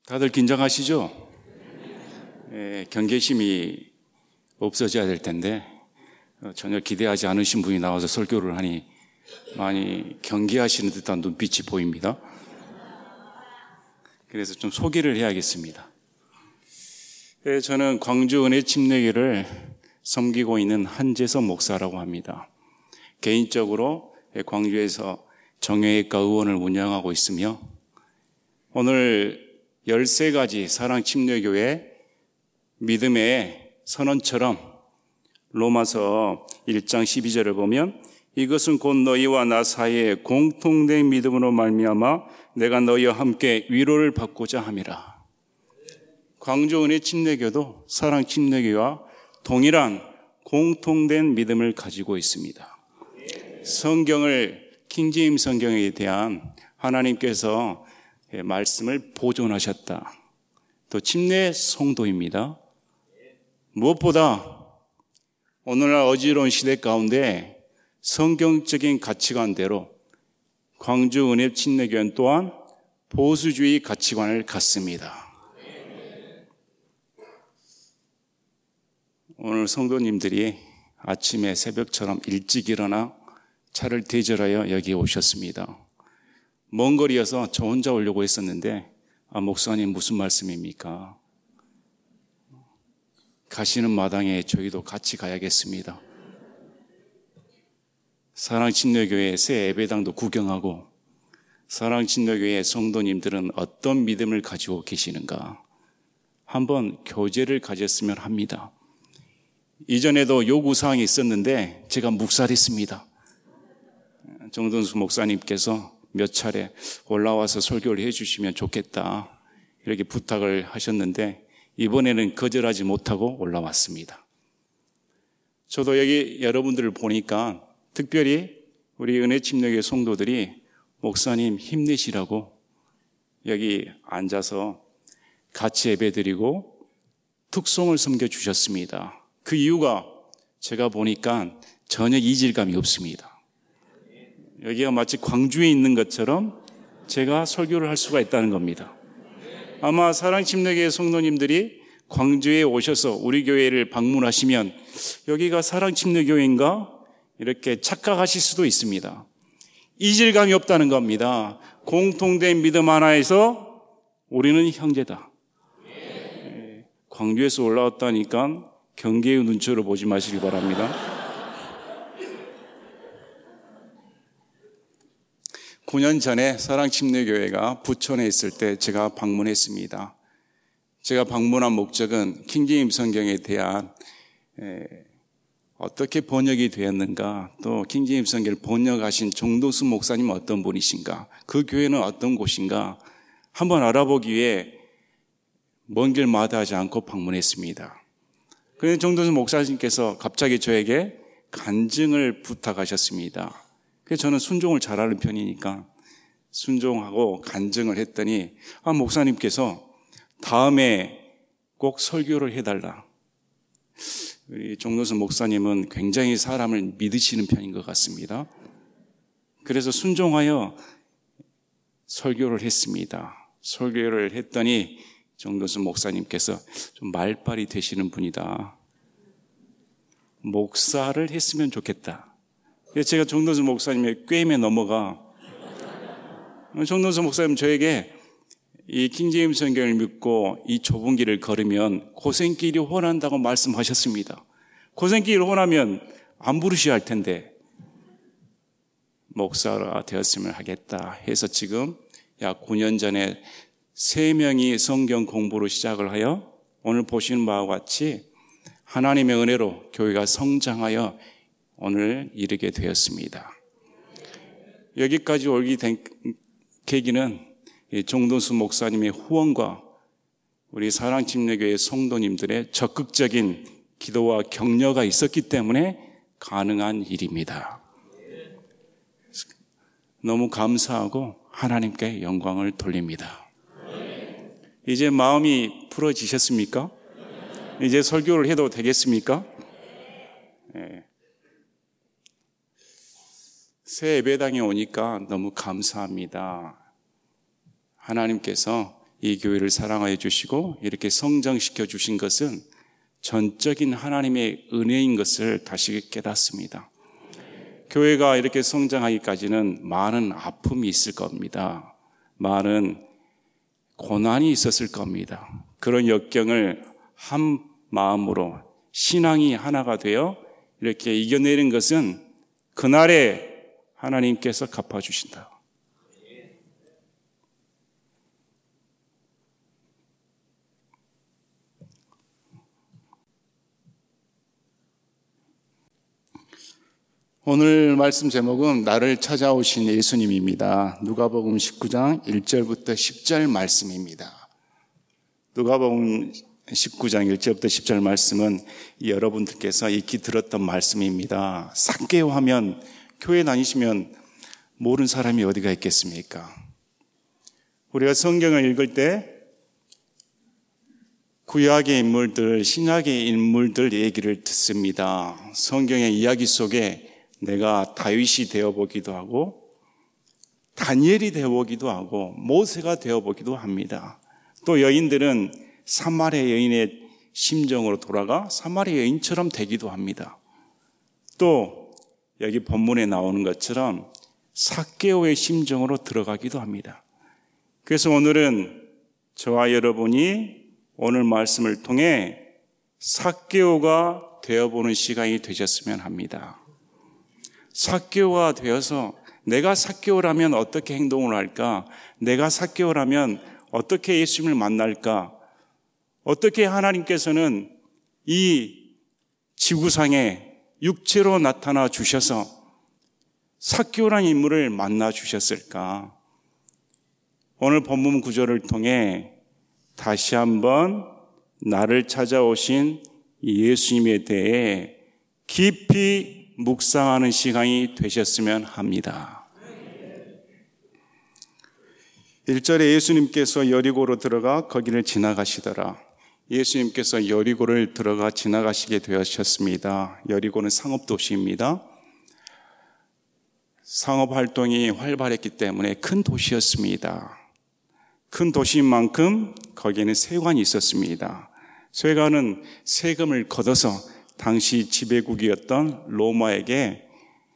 다들 긴장하시죠? 경계심이 없어져야 될 텐데 전혀 기대하지 않으신 분이 나와서 설교를 하니 많이 경계하시는 듯한 눈빛이 보입니다. 그래서 좀 소개를 해야겠습니다. 저는 광주 은혜 침례교를 섬기고 있는 한재선 목사라고 합니다. 개인적으로 광주에서 정형외과 의원을 운영하고 있으며 오늘 13가지 사랑침례교회 믿음의 선언처럼 로마서 1장 12절을 보면 이것은 곧 너희와 나 사이에 공통된 믿음으로 말미암아 내가 너희와 함께 위로를 받고자 함이라. 광주 은혜 침례교도 사랑침례교와 동일한 공통된 믿음을 가지고 있습니다. 성경을 킹제임스 성경에 대한 하나님께서 말씀을 보존하셨다. 또 침례 성도입니다. 무엇보다 오늘날 어지러운 시대 가운데 성경적인 가치관대로 광주 은혜 침례교회는 또한 보수주의 가치관을 갖습니다. 오늘 성도님들이 아침에 새벽처럼 일찍 일어나 차를 대절하여 여기에 오셨습니다. 먼 거리여서 저 혼자 오려고 했었는데 목사님 무슨 말씀입니까? 가시는 마당에 저희도 같이 가야겠습니다. 사랑침례교회 새 예배당도 구경하고 사랑침례교회 성도님들은 어떤 믿음을 가지고 계시는가 한번 교제를 가졌으면 합니다. 이전에도 요구사항이 있었는데 제가 묵살했습니다. 정동수 목사님께서 몇 차례 올라와서 설교를 해주시면 좋겠다 이렇게 부탁을 하셨는데 이번에는 거절하지 못하고 올라왔습니다. 저도 여기 여러분들을 보니까 특별히 우리 은혜침례교회 성도들이 목사님 힘내시라고 여기 앉아서 같이 예배드리고 특송을 섬겨주셨습니다. 그 이유가 제가 보니까 전혀 이질감이 없습니다. 여기가 마치 광주에 있는 것처럼 제가 설교를 할 수가 있다는 겁니다. 아마 사랑침례교회 성도님들이 광주에 오셔서 우리 교회를 방문하시면 여기가 사랑침례교회인가? 이렇게 착각하실 수도 있습니다. 이질감이 없다는 겁니다. 공통된 믿음 하나에서 우리는 형제다. 광주에서 올라왔다니까 경계의 눈초로 보지 마시기 바랍니다. 9년 전에 사랑침례교회가 부천에 있을 때 제가 방문했습니다. 제가 방문한 목적은 킹제임스 성경에 대한 어떻게 번역이 되었는가, 또 킹제임스 성경을 번역하신 정도수 목사님은 어떤 분이신가, 그 교회는 어떤 곳인가 한번 알아보기 위해 먼 길 마다하지 않고 방문했습니다. 그런데 정도수 목사님께서 갑자기 저에게 간증을 부탁하셨습니다. 그래서 저는 순종을 잘하는 편이니까 순종하고 간증을 했더니 목사님께서 다음에 꼭 설교를 해달라. 우리 정도수 목사님은 굉장히 사람을 믿으시는 편인 것 같습니다. 그래서 순종하여 설교를 했습니다. 설교를 했더니 정도수 목사님께서 좀 말빨이 되시는 분이다. 목사를 했으면 좋겠다. 그래서 제가 정도수 목사님의 꾀임에 넘어가 정도수 목사님 저에게 이 킹제임스 성경을 믿고 이 좁은 길을 걸으면 고생길이 훤한다고 말씀하셨습니다. 고생길이 훤하면 안 부르셔야 할 텐데 목사가 되었으면 하겠다 해서 지금 약 9년 전에 3명이 성경 공부를 시작을 하여 오늘 보시는 바와 같이 하나님의 은혜로 교회가 성장하여 오늘 이르게 되었습니다. 여기까지 오게 된 계기는 정도수 목사님의 후원과 우리 사랑침례교회 성도님들의 적극적인 기도와 격려가 있었기 때문에 가능한 일입니다. 너무 감사하고 하나님께 영광을 돌립니다. 이제 마음이 풀어지셨습니까? 이제 설교를 해도 되겠습니까? 네. 새 예배당에 오니까 너무 감사합니다. 하나님께서 이 교회를 사랑하여 주시고 이렇게 성장시켜 주신 것은 전적인 하나님의 은혜인 것을 다시 깨닫습니다. 교회가 이렇게 성장하기까지는 많은 아픔이 있을 겁니다. 많은 고난이 있었을 겁니다. 그런 역경을 한 마음으로 신앙이 하나가 되어 이렇게 이겨내는 것은 그날에 하나님께서 갚아주신다. 오늘 말씀 제목은 나를 찾아오신 예수님입니다. 누가복음 19장 1절부터 10절 말씀입니다. 누가복음 19장 1절부터 10절 말씀은 여러분들께서 익히 들었던 말씀입니다. 삭개오 하면 교회 다니시면 모르는 사람이 어디가 있겠습니까? 우리가 성경을 읽을 때 구약의 인물들, 신약의 인물들 얘기를 듣습니다. 성경의 이야기 속에 내가 다윗이 되어보기도 하고 다니엘이 되어보기도 하고 모세가 되어보기도 합니다. 또 여인들은 사마리아 여인의 심정으로 돌아가 사마리아 여인처럼 되기도 합니다. 또 여기 본문에 나오는 것처럼 삭개오의 심정으로 들어가기도 합니다. 그래서 오늘은 저와 여러분이 오늘 말씀을 통해 삭개오가 되어보는 시간이 되셨으면 합니다. 삭개오가 되어서 내가 삭개오라면 어떻게 행동을 할까? 내가 삭개오라면 어떻게 예수님을 만날까? 어떻게 하나님께서는 이 지구상에 육체로 나타나 주셔서 삭개오라는 인물을 만나 주셨을까? 오늘 본문 구절을 통해 다시 한번 나를 찾아오신 예수님에 대해 깊이 묵상하는 시간이 되셨으면 합니다. 1절에 예수님께서 여리고로 들어가 거기를 지나가시더라. 예수님께서 여리고를 들어가 지나가시게 되셨습니다. 여리고는 상업도시입니다. 상업활동이 활발했기 때문에 큰 도시였습니다. 큰 도시인 만큼 거기에는 세관이 있었습니다. 세관은 세금을 걷어서 당시 지배국이었던 로마에게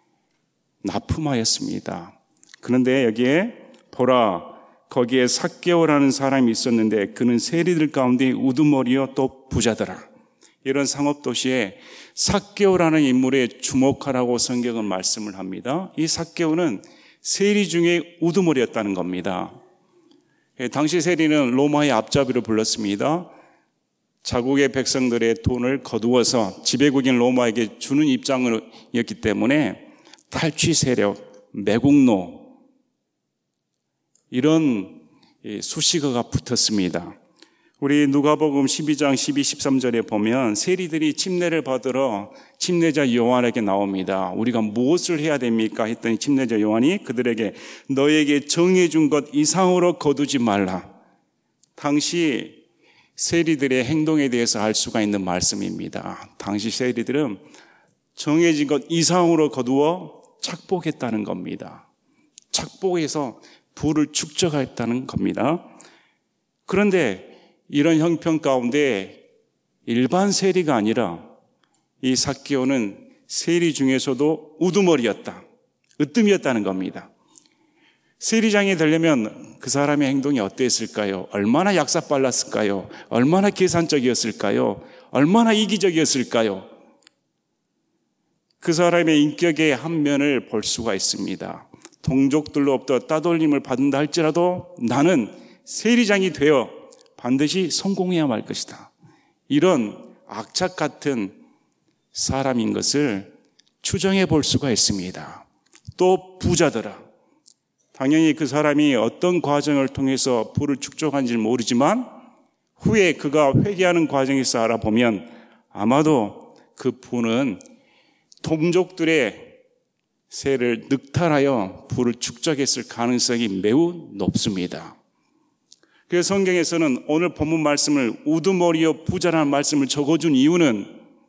납품하였습니다. 그런데 여기에 보라, 거기에 삭개오라는 사람이 있었는데 그는 세리들 가운데 우두머리요 또 부자더라. 이런 상업도시에 삭개오라는 인물에 주목하라고 성경은 말씀을 합니다. 이 삭개오는 세리 중에 우두머리였다는 겁니다. 당시 세리는 로마의 앞잡이로 불렀습니다. 자국의 백성들의 돈을 거두어서 지배국인 로마에게 주는 입장이었기 때문에 탈취 세력, 매국노 이런 수식어가 붙었습니다. 우리 누가복음 12장 12, 13절에 보면 세리들이 침례를 받으러 침례자 요한에게 나옵니다. 우리가 무엇을 해야 됩니까? 했더니 침례자 요한이 그들에게 너에게 정해준 것 이상으로 거두지 말라. 당시 세리들의 행동에 대해서 알 수가 있는 말씀입니다. 당시 세리들은 정해진 것 이상으로 거두어 착복했다는 겁니다. 착복해서 부를 축적했다는 겁니다. 그런데 이런 형편 가운데 일반 세리가 아니라 이 삭개오는 세리 중에서도 우두머리였다, 으뜸이었다는 겁니다. 세리장에 되려면 그 사람의 행동이 어땠을까요? 얼마나 약삭빨랐을까요? 얼마나 계산적이었을까요? 얼마나 이기적이었을까요? 그 사람의 인격의 한 면을 볼 수가 있습니다. 동족들로부터 따돌림을 받는다 할지라도 나는 세리장이 되어 반드시 성공해야 할 것이다. 이런 악착 같은 사람인 것을 추정해 볼 수가 있습니다. 또 부자더라. 당연히 그 사람이 어떤 과정을 통해서 부를 축적한지는 모르지만 후에 그가 회개하는 과정에서 알아보면 아마도 그 부는 동족들의 세를 늑탈하여 부를 축적했을 가능성이 매우 높습니다. 그래서 성경에서는 오늘 본문 말씀을 우두머리여 부자라는 말씀을 적어준 이유는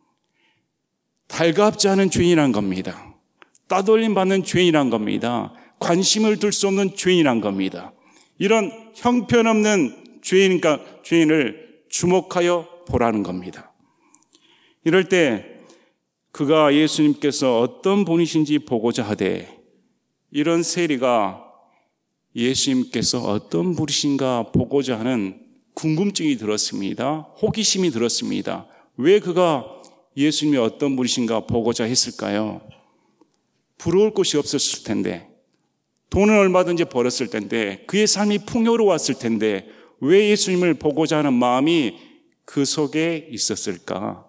달갑지 않은 죄인이란 겁니다. 따돌림 받는 죄인이란 겁니다. 관심을 둘 수 없는 죄인이란 겁니다. 이런 형편없는 죄인을 주목하여 보라는 겁니다. 이럴 때 그가 예수님께서 어떤 분이신지 보고자 하되, 이런 세리가 예수님께서 어떤 분이신가 보고자 하는 궁금증이 들었습니다. 호기심이 들었습니다. 왜 그가 예수님이 어떤 분이신가 보고자 했을까요? 부러울 곳이 없었을 텐데, 돈은 얼마든지 벌었을 텐데, 그의 삶이 풍요로웠을 텐데 왜 예수님을 보고자 하는 마음이 그 속에 있었을까?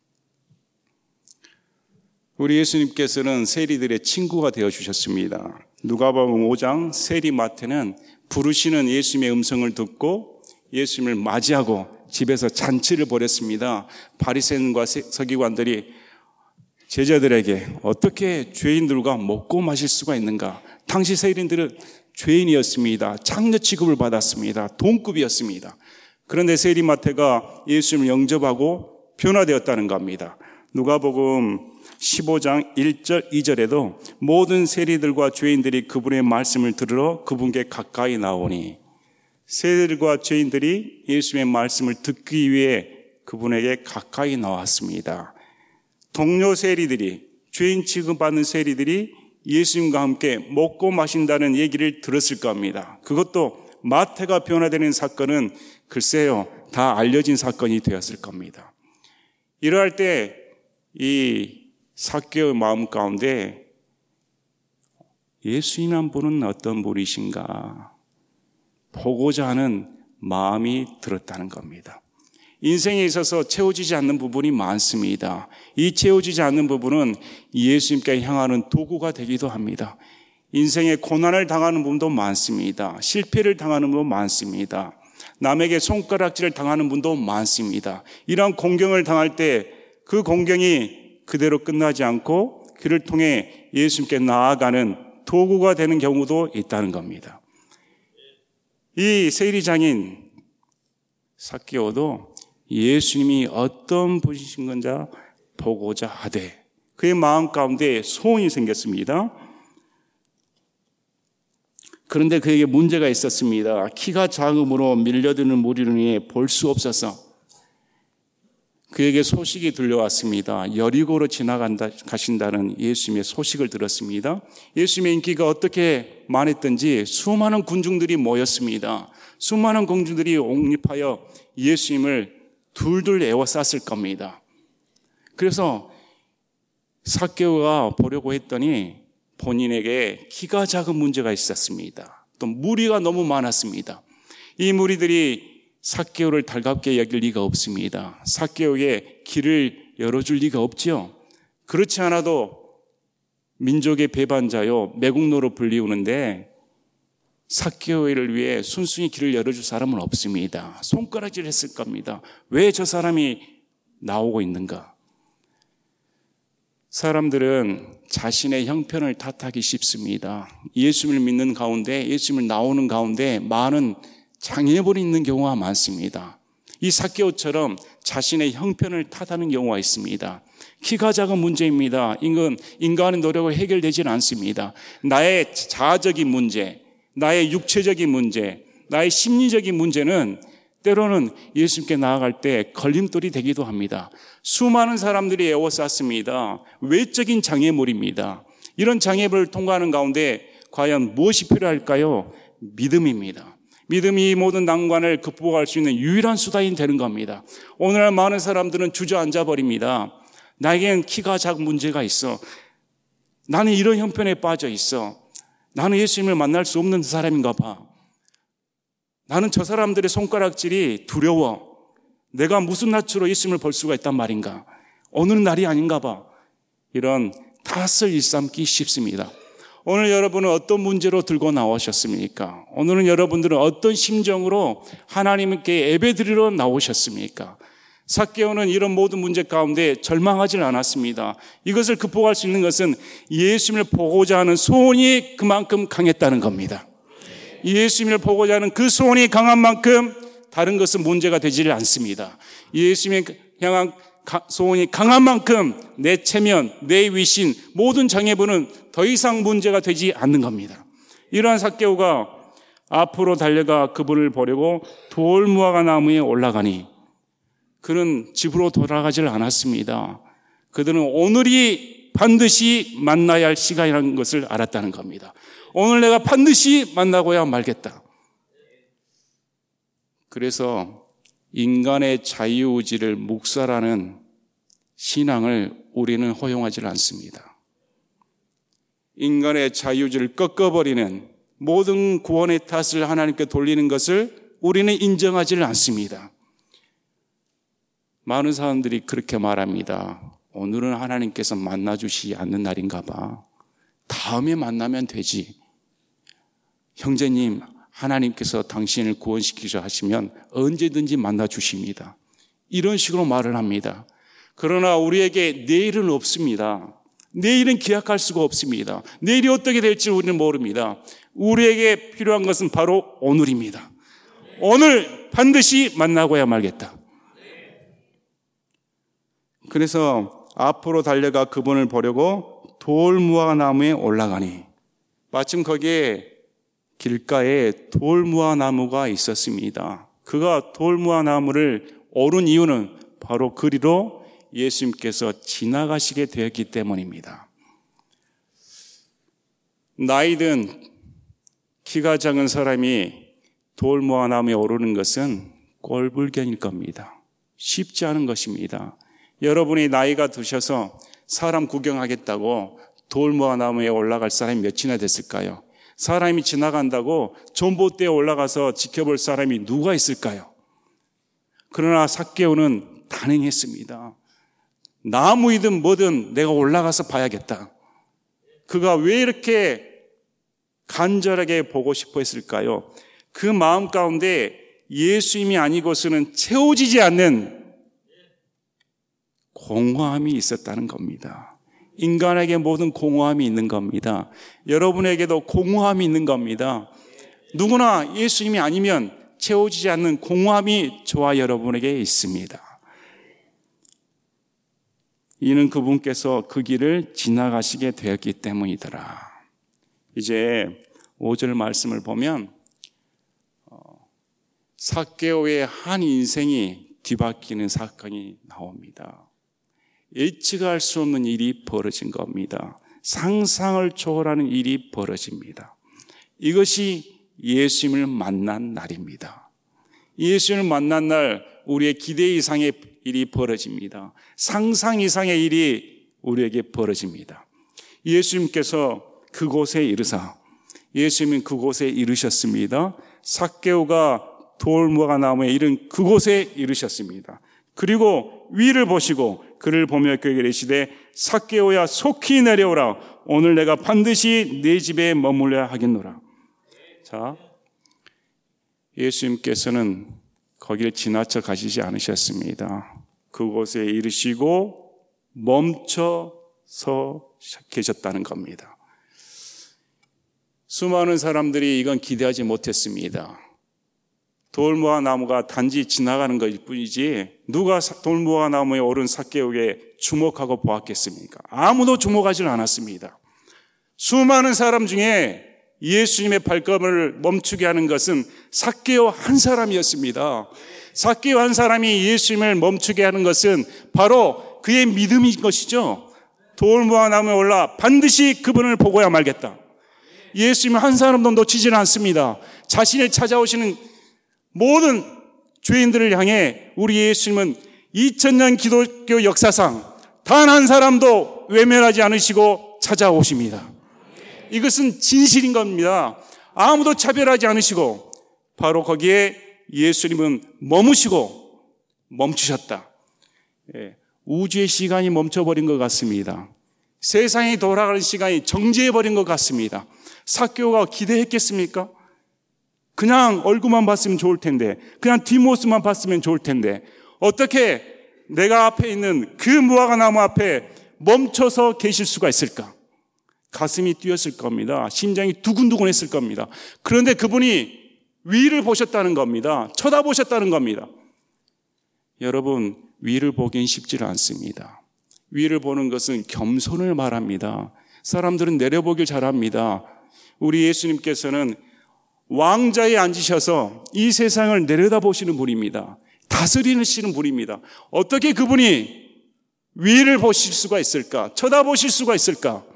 우리 예수님께서는 세리들의 친구가 되어주셨습니다. 누가복음 5장 세리 마태는 부르시는 예수님의 음성을 듣고 예수님을 맞이하고 집에서 잔치를 벌였습니다. 바리새인과 서기관들이 제자들에게 어떻게 죄인들과 먹고 마실 수가 있는가? 당시 세리들은 죄인이었습니다. 창녀 취급을 받았습니다. 동급이었습니다. 그런데 세리 마태가 예수님을 영접하고 변화되었다는 겁니다. 누가복음 15장 1절 2절에도 모든 세리들과 죄인들이 그분의 말씀을 들으러 그분께 가까이 나오니, 세리들과 죄인들이 예수님의 말씀을 듣기 위해 그분에게 가까이 나왔습니다. 동료 세리들이, 죄인 취급받는 세리들이 예수님과 함께 먹고 마신다는 얘기를 들었을 겁니다. 그것도 마태가 변화되는 사건은 글쎄요, 다 알려진 사건이 되었을 겁니다. 이러할 때 이 삭개오의 마음 가운데 예수님이란 분은 어떤 분이신가 보고자 하는 마음이 들었다는 겁니다. 인생에 있어서 채워지지 않는 부분이 많습니다. 이 채워지지 않는 부분은 예수님께 향하는 도구가 되기도 합니다. 인생에 고난을 당하는 분도 많습니다. 실패를 당하는 분도 많습니다. 남에게 손가락질을 당하는 분도 많습니다. 이러한 공경을 당할 때 그 공경이 그대로 끝나지 않고 그를 통해 예수님께 나아가는 도구가 되는 경우도 있다는 겁니다. 이 세리장인 삭개오도 예수님이 어떤 분이신 건지 보고자 하되 그의 마음 가운데 소원이 생겼습니다. 그런데 그에게 문제가 있었습니다. 키가 작음으로 밀려드는 무리를 볼 수 없어서 그에게 소식이 들려왔습니다. 여리고로 가신다는 예수님의 소식을 들었습니다. 예수님의 인기가 어떻게 많았던지 수많은 군중들이 모였습니다. 수많은 군중들이 옹립하여 예수님을 둘둘 에워쌌을 겁니다. 그래서 삭개오가 보려고 했더니 본인에게 키가 작은 문제가 있었습니다. 또 무리가 너무 많았습니다. 이 무리들이 삭개오를 달갑게 여길 리가 없습니다. 삭개오의 길을 열어줄 리가 없지요. 그렇지 않아도 민족의 배반자요 매국노로 불리우는데 삭개오를 위해 순순히 길을 열어줄 사람은 없습니다. 손가락질 했을 겁니다. 왜 저 사람이 나오고 있는가? 사람들은 자신의 형편을 탓하기 쉽습니다. 예수님을 믿는 가운데, 예수님을 나오는 가운데 많은 장애물이 있는 경우가 많습니다. 이 삭개오처럼 자신의 형편을 탓하는 경우가 있습니다. 키가 작은 문제입니다. 인간의 노력으로 해결되지는 않습니다. 나의 자아적인 문제, 나의 육체적인 문제, 나의 심리적인 문제는 때로는 예수님께 나아갈 때 걸림돌이 되기도 합니다. 수많은 사람들이 에워쌌습니다. 외적인 장애물입니다. 이런 장애물을 통과하는 가운데 과연 무엇이 필요할까요? 믿음입니다. 믿음이 모든 난관을 극복할 수 있는 유일한 수단이 되는 겁니다. 오늘날 많은 사람들은 주저앉아 버립니다. 나에겐 키가 작은 문제가 있어. 나는 이런 형편에 빠져 있어. 나는 예수님을 만날 수 없는 사람인가 봐. 나는 저 사람들의 손가락질이 두려워. 내가 무슨 낯으로 예수님을 볼 수가 있단 말인가. 오늘은 날이 아닌가 봐. 이런 탓을 일삼기 쉽습니다. 오늘 여러분은 어떤 문제로 들고 나오셨습니까? 오늘은 여러분들은 어떤 심정으로 하나님께 예배드리러 나오셨습니까? 삭개오는 이런 모든 문제 가운데 절망하지는 않았습니다. 이것을 극복할 수 있는 것은 예수님을 보고자 하는 소원이 그만큼 강했다는 겁니다. 예수님을 보고자 하는 그 소원이 강한 만큼 다른 것은 문제가 되지 않습니다. 예수님을 향한 소원이 강한 만큼 내 체면, 내 위신, 모든 장애물은 더 이상 문제가 되지 않는 겁니다. 이러한 삭개오가 앞으로 달려가 그분을 보려고 돌무화과 나무에 올라가니 그는 집으로 돌아가질 않았습니다. 그들은 오늘이 반드시 만나야 할 시간이라는 것을 알았다는 겁니다. 오늘 내가 반드시 만나고야 말겠다. 그래서 인간의 자유의지를 묵살하는 신앙을 우리는 허용하지 않습니다. 인간의 자유의지를 꺾어버리는 모든 구원의 탓을 하나님께 돌리는 것을 우리는 인정하지 않습니다. 많은 사람들이 그렇게 말합니다. 오늘은 하나님께서 만나주시지 않는 날인가 봐. 다음에 만나면 되지. 형제님, 하나님께서 당신을 구원시키자 하시면 언제든지 만나주십니다. 이런 식으로 말을 합니다. 그러나 우리에게 내일은 없습니다. 내일은 기약할 수가 없습니다. 내일이 어떻게 될지 우리는 모릅니다. 우리에게 필요한 것은 바로 오늘입니다. 오늘 반드시 만나고야 말겠다. 그래서 앞으로 달려가 그분을 보려고 돌무화 나무에 올라가니 마침 거기에 길가에 돌무화 나무가 있었습니다. 그가 돌무화 나무를 오른 이유는 바로 그리로 예수님께서 지나가시게 되었기 때문입니다. 나이든 키가 작은 사람이 돌무화 나무에 오르는 것은 꼴불견일 겁니다. 쉽지 않은 것입니다. 여러분이 나이가 드셔서 사람 구경하겠다고 돌무화 나무에 올라갈 사람이 몇이나 됐을까요? 사람이 지나간다고 전봇대에 올라가서 지켜볼 사람이 누가 있을까요? 그러나 삭개오는 단행했습니다. 나무이든 뭐든 내가 올라가서 봐야겠다. 그가 왜 이렇게 간절하게 보고 싶어 했을까요? 그 마음 가운데 예수님이 아니고서는 채워지지 않는 공허함이 있었다는 겁니다. 인간에게 모든 공허함이 있는 겁니다. 여러분에게도 공허함이 있는 겁니다. 누구나 예수님이 아니면 채워지지 않는 공허함이 저와 여러분에게 있습니다. 이는 그분께서 그 길을 지나가시게 되었기 때문이더라. 이제 5절 말씀을 보면 삭개오의 한 인생이 뒤바뀌는 사건이 나옵니다. 예측할 수 없는 일이 벌어진 겁니다. 상상을 초월하는 일이 벌어집니다. 이것이 예수님을 만난 날입니다. 예수님을 만난 날 우리의 기대 이상의 일이 벌어집니다. 상상 이상의 일이 우리에게 벌어집니다. 예수님께서 그곳에 이르사 예수님은 그곳에 이르셨습니다. 삭개오가 돌무화 나무에 이른 그곳에 이르셨습니다. 그리고 위를 보시고 그를 보며 그에게 이르시되 삭개오야 속히 내려오라. 오늘 내가 반드시 네 집에 머물러야 하겠노라. 자, 예수님께서는 거기를 지나쳐 가시지 않으셨습니다. 그곳에 이르시고 멈춰서 계셨다는 겁니다. 수많은 사람들이 이건 기대하지 못했습니다. 돌무화 나무가 단지 지나가는 것일 뿐이지 누가 돌무화 나무에 오른 삭개오에게 주목하고 보았겠습니까? 아무도 주목하지 않았습니다. 수많은 사람 중에 예수님의 발걸음을 멈추게 하는 것은 삭개오 한 사람이었습니다. 삭개오 한 사람이 예수님을 멈추게 하는 것은 바로 그의 믿음인 것이죠. 돌무화 나무에 올라 반드시 그분을 보고야 말겠다. 예수님 한 사람도 놓치지는 않습니다. 자신을 찾아오시는 모든 죄인들을 향해 우리 예수님은 2000년 기독교 역사상 단 한 사람도 외면하지 않으시고 찾아오십니다. 이것은 진실인 겁니다. 아무도 차별하지 않으시고 바로 거기에 예수님은 머무시고 멈추셨다. 우주의 시간이 멈춰버린 것 같습니다. 세상이 돌아가는 시간이 정지해버린 것 같습니다. 삭개오가 기대했겠습니까? 그냥 얼굴만 봤으면 좋을 텐데, 그냥 뒷모습만 봤으면 좋을 텐데, 어떻게 내가 앞에 있는 그 무화과 나무 앞에 멈춰서 계실 수가 있을까? 가슴이 뛰었을 겁니다. 심장이 두근두근 했을 겁니다. 그런데 그분이 위를 보셨다는 겁니다. 쳐다보셨다는 겁니다. 여러분, 위를 보긴 쉽지 않습니다. 위를 보는 것은 겸손을 말합니다. 사람들은 내려보길 잘합니다. 우리 예수님께서는 왕자에 앉으셔서 이 세상을 내려다보시는 분입니다. 다스리시는 분입니다. 어떻게 그분이 위를 보실 수가 있을까? 쳐다보실 수가 있을까?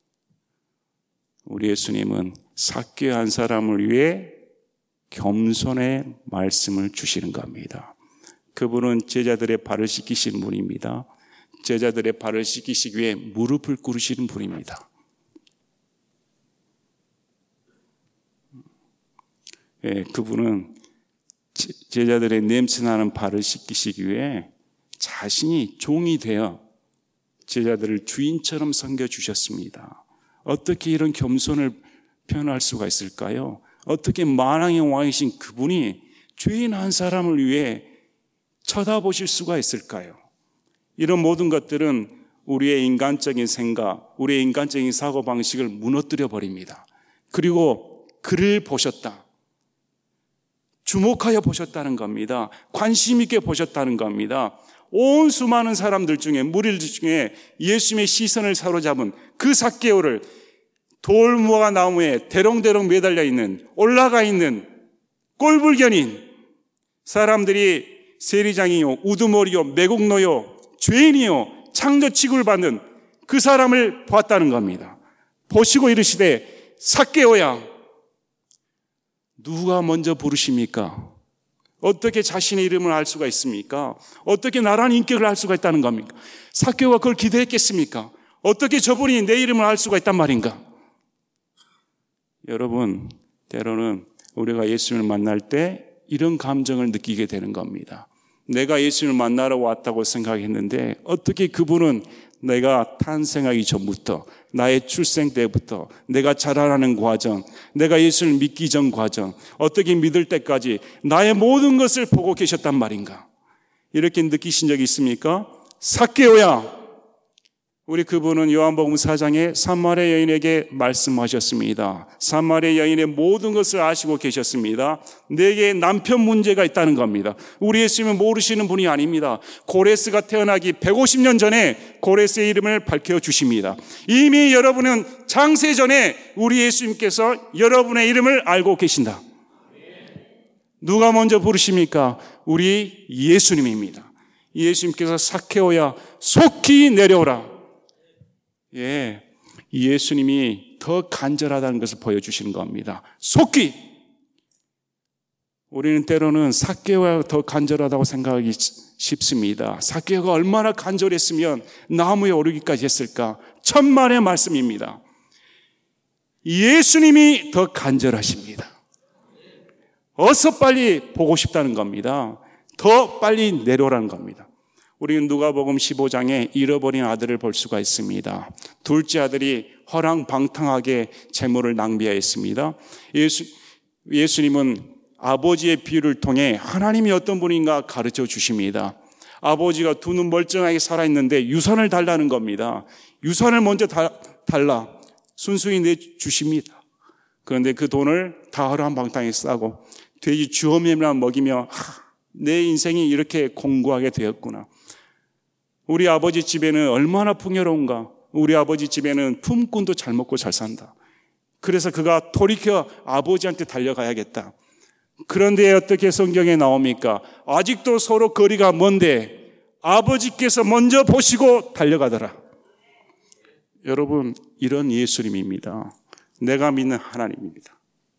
우리 예수님은 삭개오 한 사람을 위해 겸손의 말씀을 주시는 겁니다. 그분은 제자들의 발을 씻기시는 분입니다. 제자들의 발을 씻기시기 위해 무릎을 꿇으시는 분입니다. 예, 그분은 제자들의 냄새나는 발을 씻기시기 위해 자신이 종이 되어 제자들을 주인처럼 섬겨주셨습니다. 어떻게 이런 겸손을 표현할 수가 있을까요? 어떻게 만왕의 왕이신 그분이 죄인 한 사람을 위해 쳐다보실 수가 있을까요? 이런 모든 것들은 우리의 인간적인 생각, 우리의 인간적인 사고방식을 무너뜨려 버립니다. 그리고 그를 보셨다. 주목하여 보셨다는 겁니다. 관심 있게 보셨다는 겁니다. 온 수많은 사람들 중에, 무리들 중에 예수님의 시선을 사로잡은 그 삭개오를 돌무화 나무에 대롱대롱 매달려 있는, 올라가 있는 꼴불견인 사람들이 세리장이요, 우두머리요, 매국노요, 죄인이요, 창조 취급을 받는 그 사람을 봤다는 겁니다. 보시고 이르시되 삭개오야, 누가 먼저 부르십니까? 어떻게 자신의 이름을 알 수가 있습니까? 어떻게 나라는 인격을 알 수가 있다는 겁니까? 삭개오가 그걸 기대했겠습니까? 어떻게 저분이 내 이름을 알 수가 있단 말인가? 여러분, 때로는 우리가 예수님을 만날 때 이런 감정을 느끼게 되는 겁니다. 내가 예수님을 만나러 왔다고 생각했는데 어떻게 그분은 내가 탄생하기 전부터, 나의 출생 때부터, 내가 자라나는 과정, 내가 예수를 믿기 전 과정, 어떻게 믿을 때까지 나의 모든 것을 보고 계셨단 말인가? 이렇게 느끼신 적이 있습니까? 삭개오야, 우리 그분은 요한복음 4장에 사마리아 여인에게 말씀하셨습니다. 사마리아 여인의 모든 것을 아시고 계셨습니다. 내게 남편 문제가 있다는 겁니다. 우리 예수님은 모르시는 분이 아닙니다. 고레스가 태어나기 150년 전에 고레스의 이름을 밝혀주십니다. 이미 여러분은 창세 전에 우리 예수님께서 여러분의 이름을 알고 계신다. 누가 먼저 부르십니까? 우리 예수님입니다. 예수님께서 삭개오야 속히 내려오라. 예, 예수님이 더 간절하다는 것을 보여주시는 겁니다. 속히! 우리는 때로는 삭개오가 더 간절하다고 생각하기 쉽습니다. 삭개오가 얼마나 간절했으면 나무에 오르기까지 했을까? 천만의 말씀입니다. 예수님이 더 간절하십니다. 어서 빨리 보고 싶다는 겁니다. 더 빨리 내려오라는 겁니다. 우리는 누가복음 15장에 잃어버린 아들을 볼 수가 있습니다. 둘째 아들이 허랑방탕하게 재물을 낭비하였습니다. 예수님은 아버지의 비유를 통해 하나님이 어떤 분인가 가르쳐 주십니다. 아버지가 두 눈 멀쩡하게 살아있는데 유산을 달라는 겁니다. 유산을 먼저 달라 순순히 내주십니다. 그런데 그 돈을 다 허랑방탕하게 싸고 돼지 주어매만 먹이며 내 인생이 이렇게 공고하게 되었구나. 우리 아버지 집에는 얼마나 풍요로운가. 우리 아버지 집에는 품꾼도 잘 먹고 잘 산다. 그래서 그가 돌이켜 아버지한테 달려가야겠다. 그런데 어떻게 성경에 나옵니까? 아직도 서로 거리가 먼데 아버지께서 먼저 보시고 달려가더라. 여러분, 이런 예수님입니다. 내가 믿는 하나님입니다.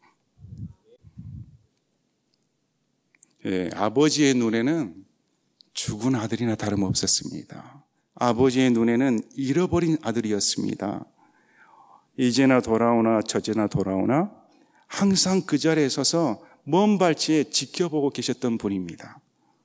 예, 아버지의 눈에는 죽은 아들이나 다름없었습니다. 아버지의 눈에는 잃어버린 아들이었습니다. 이제나 돌아오나 저제나 돌아오나 항상 그 자리에 서서 먼 발치에 지켜보고 계셨던 분입니다.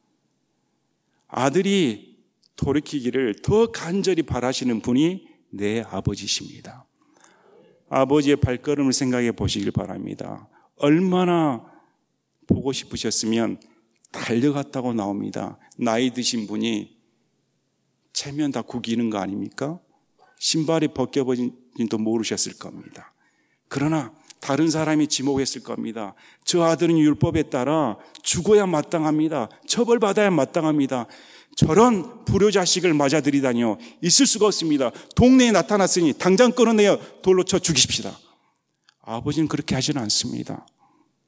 아들이 돌이키기를 더 간절히 바라시는 분이 내 아버지십니다. 아버지의 발걸음을 생각해 보시길 바랍니다. 얼마나 보고 싶으셨으면 달려갔다고 나옵니다. 나이 드신 분이 체면 다 구기는 거 아닙니까? 신발이 벗겨버진지도 모르셨을 겁니다. 그러나 다른 사람이 지목했을 겁니다. 저 아들은 율법에 따라 죽어야 마땅합니다. 처벌받아야 마땅합니다. 저런 불효자식을 맞아들이다니요. 있을 수가 없습니다. 동네에 나타났으니 당장 끌어내어 돌로 쳐 죽이십시다. 아버지는 그렇게 하지는 않습니다.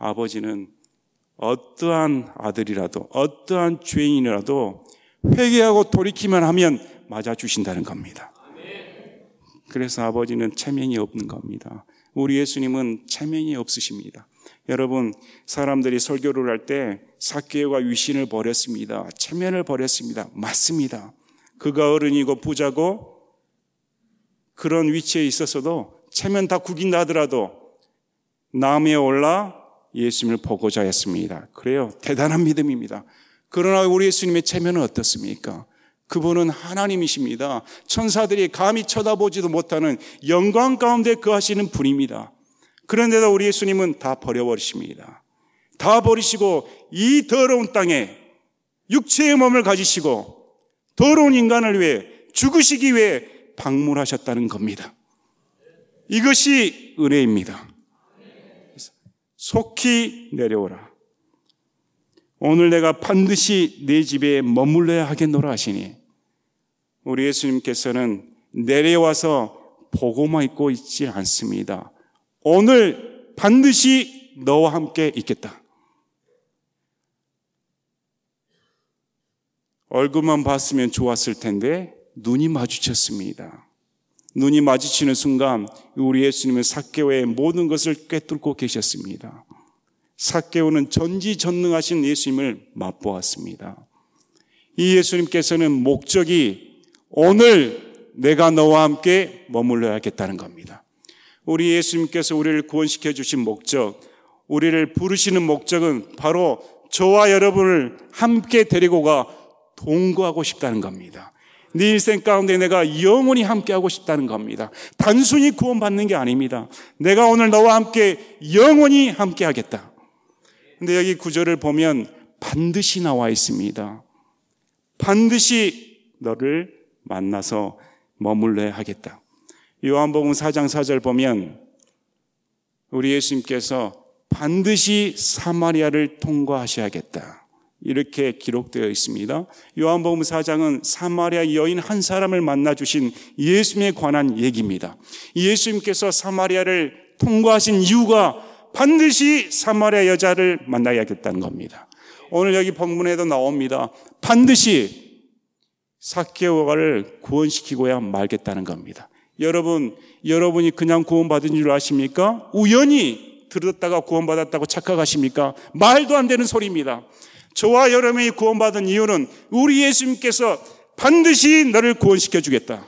아버지는 어떠한 아들이라도 어떠한 죄인이라도 회개하고 돌이키만 하면 맞아주신다는 겁니다. 그래서 아버지는 체면이 없는 겁니다. 우리 예수님은 체면이 없으십니다. 여러분, 사람들이 설교를 할 때 삭개오가 위신을 버렸습니다. 체면을 버렸습니다. 맞습니다. 그가 어른이고 부자고 그런 위치에 있었어도 체면 다 구긴다 하더라도 나무에 올라 예수님을 보고자 했습니다. 그래요. 대단한 믿음입니다. 그러나 우리 예수님의 체면은 어떻습니까? 그분은 하나님이십니다. 천사들이 감히 쳐다보지도 못하는 영광 가운데 거하시는 분입니다. 그런데도 우리 예수님은 다 버려버리십니다. 다 버리시고 이 더러운 땅에 육체의 몸을 가지시고 더러운 인간을 위해 죽으시기 위해 방문하셨다는 겁니다. 이것이 은혜입니다. 속히 내려오라. 오늘 내가 반드시 내 집에 머물러야 하겠노라 하시니 우리 예수님께서는 내려와서 보고만 있고 있지 않습니다. 오늘 반드시 너와 함께 있겠다. 얼굴만 봤으면 좋았을 텐데 눈이 마주쳤습니다. 눈이 마주치는 순간 우리 예수님은 삭개오의 모든 것을 꿰뚫고 계셨습니다. 삭개오는 전지전능하신 예수님을 맛보았습니다. 이 예수님께서는 목적이 오늘 내가 너와 함께 머물러야겠다는 겁니다. 우리 예수님께서 우리를 구원시켜 주신 목적, 우리를 부르시는 목적은 바로 저와 여러분을 함께 데리고 가 동거하고 싶다는 겁니다. 네 인생 가운데 내가 영원히 함께하고 싶다는 겁니다. 단순히 구원받는 게 아닙니다. 내가 오늘 너와 함께 영원히 함께하겠다. 근데 여기 구절을 보면 반드시 나와 있습니다. 반드시 너를 만나서 머물러야 하겠다. 요한복음 4장 4절 보면 우리 예수님께서 반드시 사마리아를 통과하셔야겠다. 이렇게 기록되어 있습니다. 요한복음 4장은 사마리아 여인 한 사람을 만나주신 예수님에 관한 얘기입니다. 예수님께서 사마리아를 통과하신 이유가 반드시 사마리아 여자를 만나야겠다는 겁니다. 오늘 여기 본문에도 나옵니다. 반드시 삭개오를 구원시키고야 말겠다는 겁니다. 여러분이 그냥 구원받은 줄 아십니까? 우연히 들었다가 구원받았다고 착각하십니까? 말도 안 되는 소리입니다. 저와 여러분이 구원받은 이유는 우리 예수님께서 반드시 너를 구원시켜 주겠다.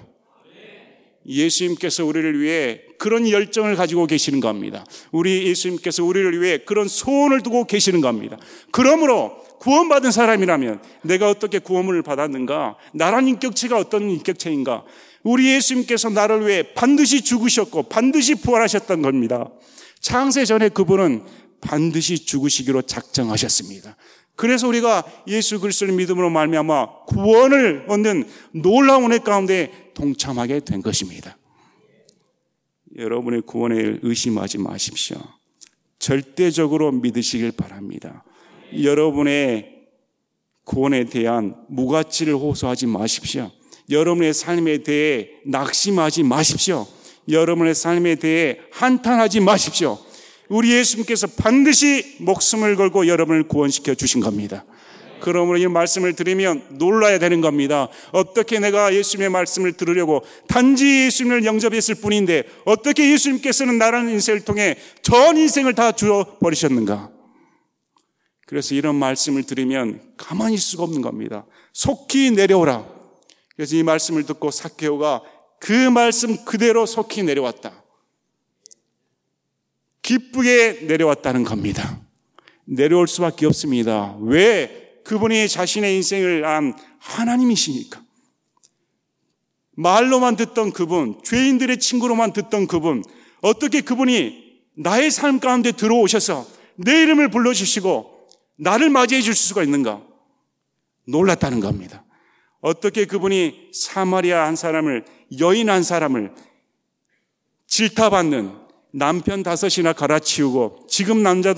예수님께서 우리를 위해 그런 열정을 가지고 계시는 겁니다. 우리 예수님께서 우리를 위해 그런 소원을 두고 계시는 겁니다. 그러므로 구원받은 사람이라면 내가 어떻게 구원을 받았는가? 나란 인격체가 어떤 인격체인가? 우리 예수님께서 나를 위해 반드시 죽으셨고 반드시 부활하셨던 겁니다. 창세 전에 그분은 반드시 죽으시기로 작정하셨습니다. 그래서 우리가 예수 그리스도를 믿음으로 말미암아 구원을 얻는 놀라운 은혜 가운데 동참하게 된 것입니다. 여러분의 구원을 의심하지 마십시오. 절대적으로 믿으시길 바랍니다. 여러분의 구원에 대한 무가치를 호소하지 마십시오. 여러분의 삶에 대해 낙심하지 마십시오. 여러분의 삶에 대해 한탄하지 마십시오. 우리 예수님께서 반드시 목숨을 걸고 여러분을 구원시켜 주신 겁니다. 그러므로 이 말씀을 들으면 놀라야 되는 겁니다. 어떻게 내가 예수님의 말씀을 들으려고 단지 예수님을 영접했을 뿐인데 어떻게 예수님께서는 나라는 인생을 통해 전 인생을 다 주어 버리셨는가? 그래서 이런 말씀을 들으면 가만히 있을 수가 없는 겁니다. 속히 내려오라. 그래서 이 말씀을 듣고 삭개오가 그 말씀 그대로 속히 내려왔다. 기쁘게 내려왔다는 겁니다. 내려올 수밖에 없습니다. 왜? 그분이 자신의 인생을 안 하나님이시니까. 말로만 듣던 그분, 죄인들의 친구로만 듣던 그분, 어떻게 그분이 나의 삶 가운데 들어오셔서 내 이름을 불러주시고 나를 맞이해 줄 수가 있는가? 놀랐다는 겁니다. 어떻게 그분이 사마리아 한 사람을, 여인 한 사람을 질타받는 남편 5이나 갈아치우고 지금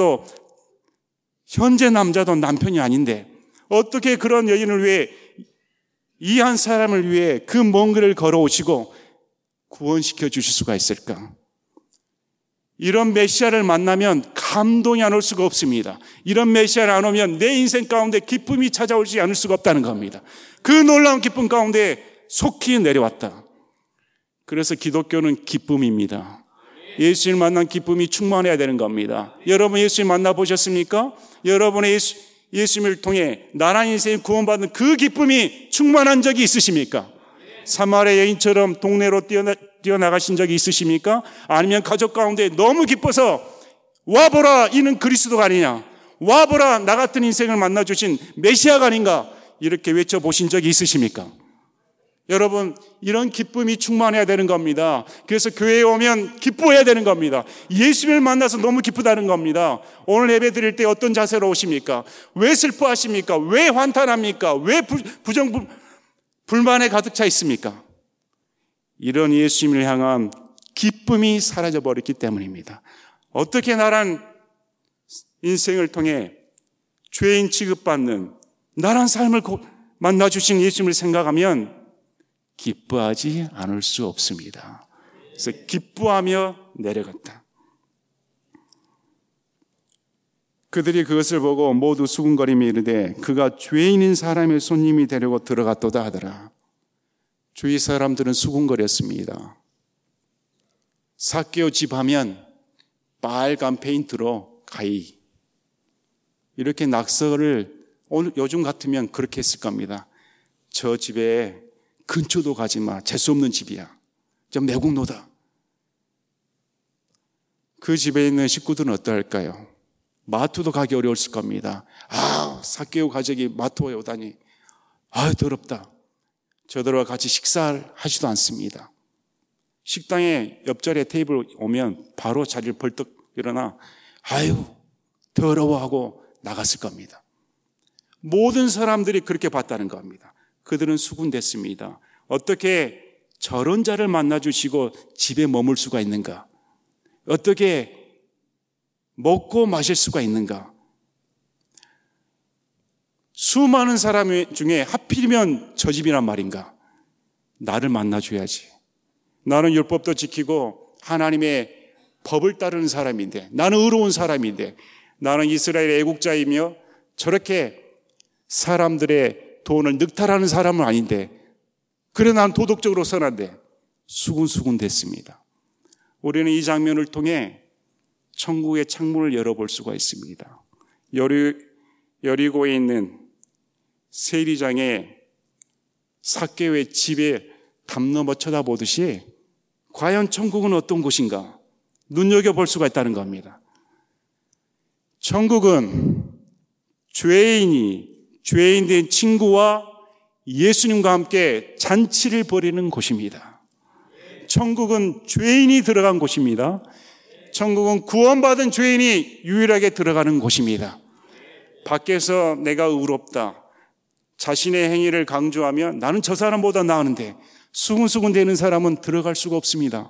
현재 남자도 남편이 아닌데 어떻게 그런 여인을 위해 이 한 사람을 위해 그 먼 길을 걸어오시고 구원시켜 주실 수가 있을까? 이런 메시아를 만나면 감동이 안 올 수가 없습니다. 이런 메시아를 안 오면 내 인생 가운데 기쁨이 찾아오지 않을 수가 없다는 겁니다. 그 놀라운 기쁨 가운데 속히 내려왔다. 그래서 기독교는 기쁨입니다. 예수님을 만난 기쁨이 충만해야 되는 겁니다. 여러분 예수님 만나보셨습니까? 여러분의 예수님을 통해 나란 인생이 구원받는 그 기쁨이 충만한 적이 있으십니까? 사마리아 여인처럼 동네로 뛰어나가신 적이 있으십니까? 아니면 가족 가운데 너무 기뻐서 와보라 이는 그리스도가 아니냐, 와보라 나 같은 인생을 만나주신 메시아가 아닌가 이렇게 외쳐보신 적이 있으십니까? 여러분 이런 기쁨이 충만해야 되는 겁니다. 그래서 교회에 오면 기뻐해야 되는 겁니다. 예수님을 만나서 너무 기쁘다는 겁니다. 오늘 예배 드릴 때 어떤 자세로 오십니까? 왜 슬퍼하십니까? 왜 환탄합니까? 왜 불만에 가득 차 있습니까? 이런 예수님을 향한 기쁨이 사라져버렸기 때문입니다. 어떻게 나란 인생을 통해 죄인 취급받는 나란 삶을 만나주신 예수님을 생각하면 기뻐하지 않을 수 없습니다. 그래서 기뻐하며 내려갔다. 그들이 그것을 보고 모두 수군거리며 이르되 그가 죄인인 사람의 손님이 되려고 들어갔도다 하더라. 주위 사람들은 수군거렸습니다. 삭개오 집 하면 빨간 페인트로 가히 이렇게 낙서를 오늘 요즘 같으면 그렇게 했을 겁니다. 저 집에 근처도 가지 마. 재수 없는 집이야. 저 매국노다. 그 집에 있는 식구들은 어떨까요? 마트도 가기 어려웠을 겁니다. 삭개오 가족이 마트에 오다니 더럽다. 저들과 같이 식사를 하지도 않습니다. 식당에 옆자리에 테이블 오면 바로 자리를 벌떡 일어나 더러워하고 나갔을 겁니다. 모든 사람들이 그렇게 봤다는 겁니다. 그들은 수군댔습니다. 어떻게 저런 자를 만나주시고 집에 머물 수가 있는가? 어떻게 먹고 마실 수가 있는가? 수많은 사람 중에 하필이면 저 집이란 말인가? 나를 만나줘야지. 나는 율법도 지키고 하나님의 법을 따르는 사람인데, 나는 의로운 사람인데, 나는 이스라엘의 애국자이며 저렇게 사람들의 돈을 늑탈하는 사람은 아닌데, 그래 난 도덕적으로 선한데 수군수군 됐습니다. 우리는 이 장면을 통해 천국의 창문을 열어볼 수가 있습니다. 여리고에 있는 세리장의 삭개오의 집에 담 넘어 쳐다보듯이 과연 천국은 어떤 곳인가 눈여겨볼 수가 있다는 겁니다. 천국은 죄인 된 친구와 예수님과 함께 잔치를 벌이는 곳입니다. 천국은 죄인이 들어간 곳입니다. 천국은 구원받은 죄인이 유일하게 들어가는 곳입니다. 밖에서 내가 의롭다, 자신의 행위를 강조하면 나는 저 사람보다 나았는데 수군수군 되는 사람은 들어갈 수가 없습니다.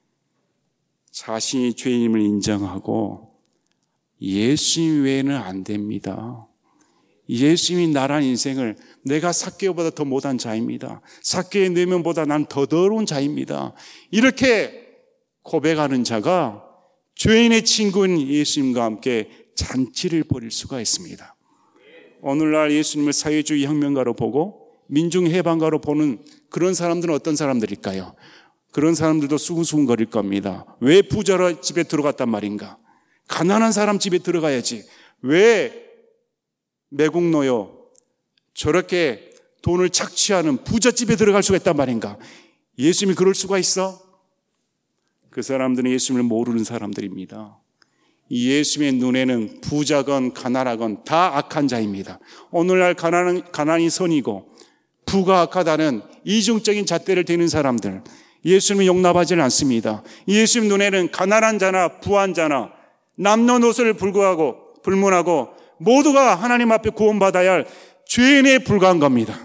자신이 죄인임을 인정하고 예수님 외에는 안 됩니다. 예수님이 나란 인생을 내가 삭개오보다 더 못한 자입니다. 삭개오의 내면보다 난 더 더러운 자입니다. 이렇게 고백하는 자가 죄인의 친구인 예수님과 함께 잔치를 벌일 수가 있습니다. 오늘날 예수님을 사회주의 혁명가로 보고 민중해방가로 보는 그런 사람들은 어떤 사람들일까요? 그런 사람들도 수군수군거릴 겁니다. 왜 부자 집에 들어갔단 말인가? 가난한 사람 집에 들어가야지. 왜 매국노요 저렇게 돈을 착취하는 부잣집에 들어갈 수가 있단 말인가? 예수님이 그럴 수가 있어? 그 사람들은 예수님을 모르는 사람들입니다. 예수님의 눈에는 부자건 가난하건 다 악한 자입니다. 오늘날 가난이 선이고 부가 악하다는 이중적인 잣대를 대는 사람들, 예수님은 용납하지는 않습니다. 예수님 눈에는 가난한 자나 부한 자나 남녀노소를 불문하고 모두가 하나님 앞에 구원받아야 할 죄인에 불과한 겁니다.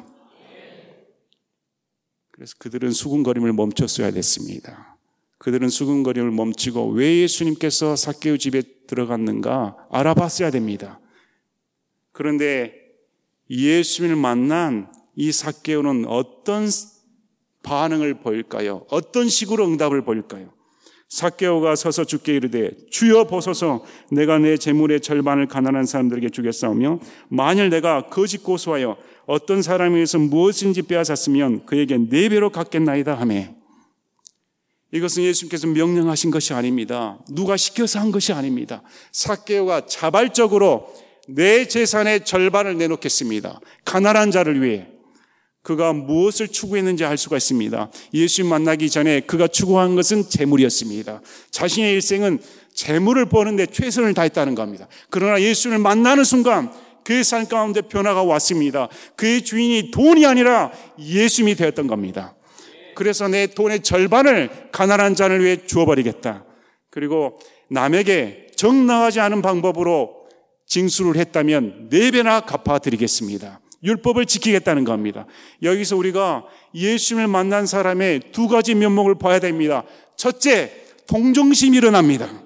그래서 그들은 수군거림을 멈췄어야 됐습니다. 그들은 수군거림을 멈추고 왜 예수님께서 삭개오 집에 들어갔는가 알아봤어야 됩니다. 그런데 예수님을 만난 이 삭개오는 어떤 반응을 보일까요? 어떤 식으로 응답을 보일까요? 삭개오가 서서 주께 이르되 주여 보소서 내가 내 재물의 절반을 가난한 사람들에게 주겠사오며 만일 내가 거짓 고소하여 어떤 사람에게서 무엇인지 빼앗았으면 그에게 4배로 갚겠나이다 하매 이것은 예수님께서 명령하신 것이 아닙니다. 누가 시켜서 한 것이 아닙니다. 삭개오가 자발적으로 내 재산의 절반을 내놓겠습니다. 가난한 자를 위해. 그가 무엇을 추구했는지 알 수가 있습니다. 예수님 만나기 전에 그가 추구한 것은 재물이었습니다. 자신의 일생은 재물을 버는데 최선을 다했다는 겁니다. 그러나 예수님을 만나는 순간 그의 삶 가운데 변화가 왔습니다. 그의 주인이 돈이 아니라 예수님이 되었던 겁니다. 그래서 내 돈의 절반을 가난한 자를 위해 주어버리겠다. 그리고 남에게 정당하지 않은 방법으로 징수를 했다면 4배나 갚아드리겠습니다. 율법을 지키겠다는 겁니다. 여기서 우리가 예수님을 만난 사람의 2가지 면목을 봐야 됩니다. 첫째, 동정심이 일어납니다.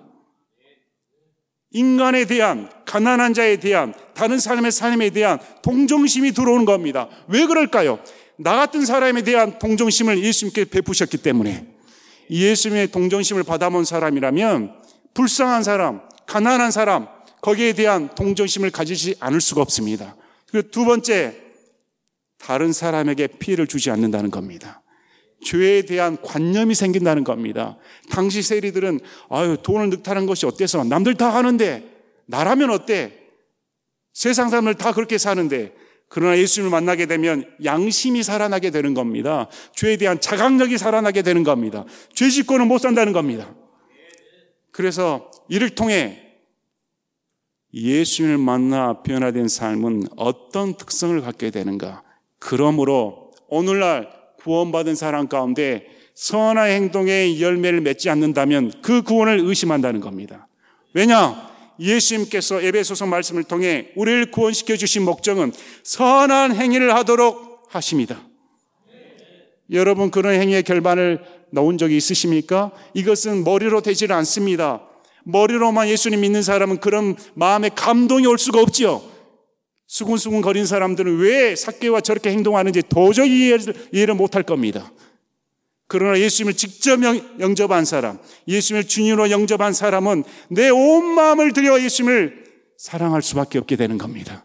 인간에 대한, 가난한 자에 대한, 다른 사람의 삶에 대한 동정심이 들어오는 겁니다. 왜 그럴까요? 나 같은 사람에 대한 동정심을 예수님께 베푸셨기 때문에. 예수님의 동정심을 받아본 사람이라면 불쌍한 사람, 가난한 사람, 거기에 대한 동정심을 가지지 않을 수가 없습니다. 그리고 2번째, 다른 사람에게 피해를 주지 않는다는 겁니다. 죄에 대한 관념이 생긴다는 겁니다. 당시 세리들은 돈을 늑탈하는 것이 어때서? 남들 다 하는데 나라면 어때? 세상 사람들 다 그렇게 사는데. 그러나 예수님을 만나게 되면 양심이 살아나게 되는 겁니다. 죄에 대한 자각력이 살아나게 되는 겁니다. 죄 짓고는 못 산다는 겁니다. 그래서 이를 통해 예수님을 만나 변화된 삶은 어떤 특성을 갖게 되는가? 그러므로 오늘날 구원받은 사람 가운데 선한 행동의 열매를 맺지 않는다면 그 구원을 의심한다는 겁니다. 왜냐? 예수님께서 에베소서 말씀을 통해 우리를 구원시켜 주신 목적은 선한 행위를 하도록 하십니다. 여러분 그런 행위의 결반을 넣은 적이 있으십니까? 이것은 머리로 되질 않습니다. 머리로만 예수님 믿는 사람은 그런 마음에 감동이 올 수가 없지요. 수군수군 거린 사람들은 왜 삭개오와 저렇게 행동하는지 도저히 이해를 못할 겁니다. 그러나 예수님을 직접 영접한 사람, 예수님을 주님으로 영접한 사람은 내 온 마음을 들여 예수님을 사랑할 수밖에 없게 되는 겁니다.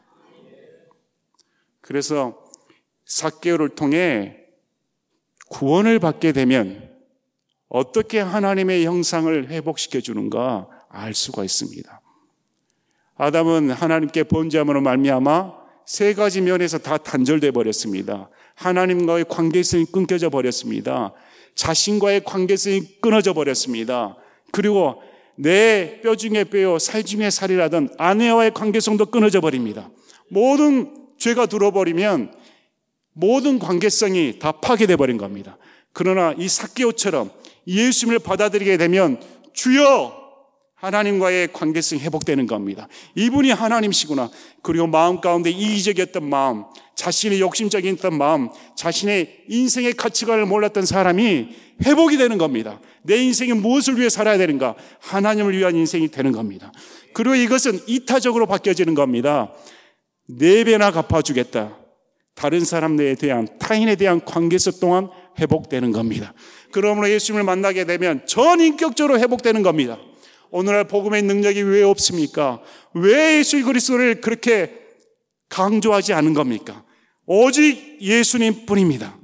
그래서 삭개오를 통해 구원을 받게 되면 어떻게 하나님의 형상을 회복시켜 주는가 알 수가 있습니다. 아담은 하나님께 범죄함으로 말미암아 3가지 면에서 다 단절돼 버렸습니다. 하나님과의 관계성이 끊겨져 버렸습니다. 자신과의 관계성이 끊어져 버렸습니다. 그리고 내 뼈 중에 뼈요 살 중에 살이라던 아내와의 관계성도 끊어져 버립니다. 모든 죄가 들어버리면 모든 관계성이 다 파괴돼 버린 겁니다. 그러나 이 삭개오처럼 예수님을 받아들이게 되면 주여 하나님과의 관계성이 회복되는 겁니다. 이분이 하나님이시구나. 그리고 마음 가운데 이기적이었던 마음, 자신의 욕심적이었던 마음, 자신의 인생의 가치관을 몰랐던 사람이 회복이 되는 겁니다. 내 인생이 무엇을 위해 살아야 되는가? 하나님을 위한 인생이 되는 겁니다. 그리고 이것은 이타적으로 바뀌어지는 겁니다. 4배나 갚아주겠다. 다른 사람들에 대한, 타인에 대한 관계성 또한 회복되는 겁니다. 그러므로 예수님을 만나게 되면 전인격적으로 회복되는 겁니다. 오늘날 복음의 능력이 왜 없습니까? 왜 예수 그리스도를 그렇게 강조하지 않은 겁니까? 오직 예수님 뿐입니다.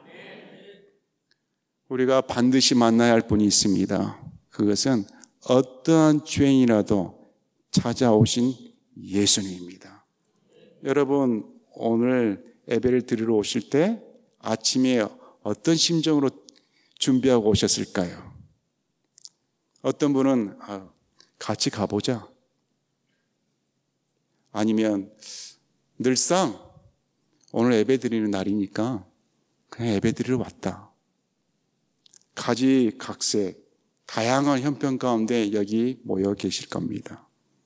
우리가 반드시 만나야 할 분이 있습니다. 그것은 어떠한 죄인이라도 찾아오신 예수님입니다. 여러분 오늘 예배를 드리러 오실 때 아침에 어떤 심정으로 준비하고 오셨을까요? 어떤 분은 같이 가보자. 아니면 늘상 오늘 예배 드리는 날이니까 그냥 예배 드리러 왔다. 가지각색 다양한 형편 가운데 여기 모여 계실 겁니다.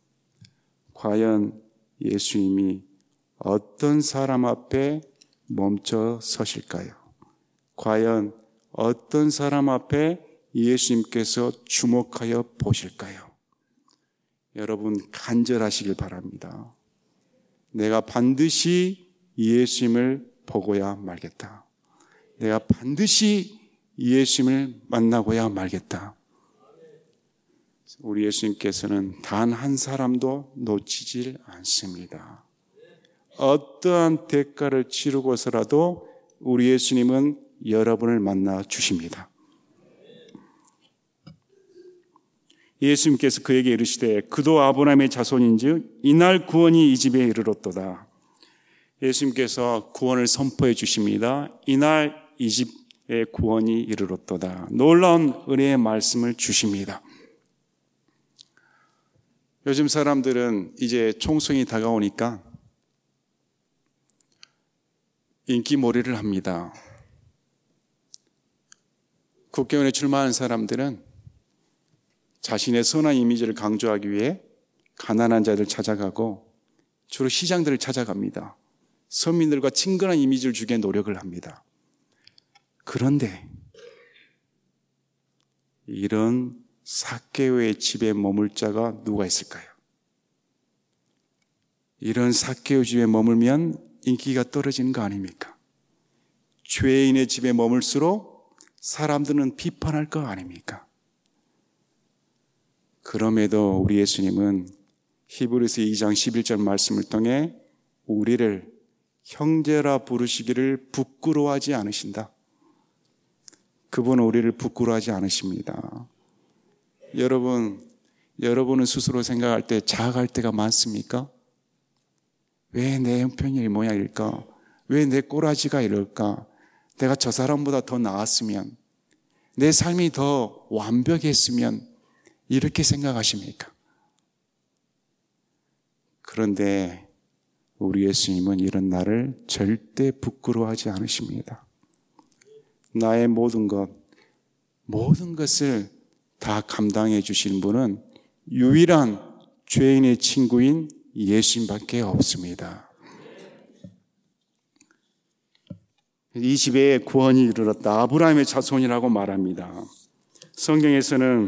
과연 예수님이 어떤 사람 앞에 멈춰 서실까요? 과연 어떤 사람 앞에 예수님께서 주목하여 보실까요? 여러분 간절하시길 바랍니다. 내가 반드시 예수님을 보고야 말겠다. 내가 반드시 예수님을 만나고야 말겠다. 우리 예수님께서는 단 한 사람도 놓치질 않습니다. 어떠한 대가를 치르고서라도 우리 예수님은 여러분을 만나 주십니다. 예수님께서 그에게 이르시되 그도 아브라함의 자손인즉 이날 구원이 이 집에 이르렀도다. 예수님께서 구원을 선포해 주십니다. 이날 이 집에 구원이 이르렀도다. 놀라운 은혜의 말씀을 주십니다. 요즘 사람들은 이제 총선이 다가오니까 인기몰이를 합니다. 국회의원에 출마하는 사람들은 자신의 선한 이미지를 강조하기 위해 가난한 자들 찾아가고 주로 시장들을 찾아갑니다. 서민들과 친근한 이미지를 주게 노력을 합니다. 그런데 이런 삭개오의 집에 머물 자가 누가 있을까요? 이런 삭개오 집에 머물면 인기가 떨어지는 거 아닙니까? 죄인의 집에 머물수록 사람들은 비판할 거 아닙니까? 그럼에도 우리 예수님은 히브리서 2장 11절 말씀을 통해 우리를 형제라 부르시기를 부끄러워하지 않으신다. 그분은 우리를 부끄러워하지 않으십니다. 여러분은 스스로 생각할 때 자학할 때가 많습니까? 왜 내 형편이 이 모양일까? 왜 내 꼬라지가 이럴까? 내가 저 사람보다 더 나았으면, 내 삶이 더 완벽했으면 이렇게 생각하십니까? 그런데 우리 예수님은 이런 나를 절대 부끄러워하지 않으십니다. 나의 모든 것을 다 감당해 주시는 분은 유일한 죄인의 친구인 예수님밖에 없습니다. 이 집에 구원이 이르렀다. 아브라함의 자손이라고 말합니다. 성경에서는